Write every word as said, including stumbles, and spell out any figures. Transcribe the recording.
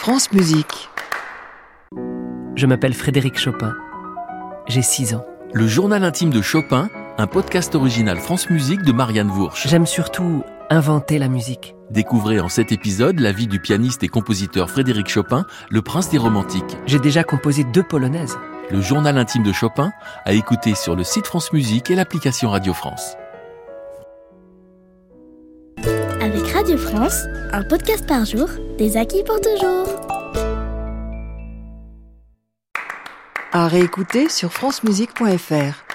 France Musique. Je m'appelle Frédéric Chopin. J'ai six ans. Le journal intime de Chopin, un podcast original France Musique de Marianne Vourch. J'aime surtout inventer la musique. Découvrez en cet épisode la vie du pianiste et compositeur Frédéric Chopin, le prince des romantiques. J'ai déjà composé deux polonaises. Le journal intime de Chopin, à écouter sur le site France Musique et l'application Radio France. Avec Radio France, un podcast par jour, des acquis pour toujours. À réécouter sur francemusique point f r.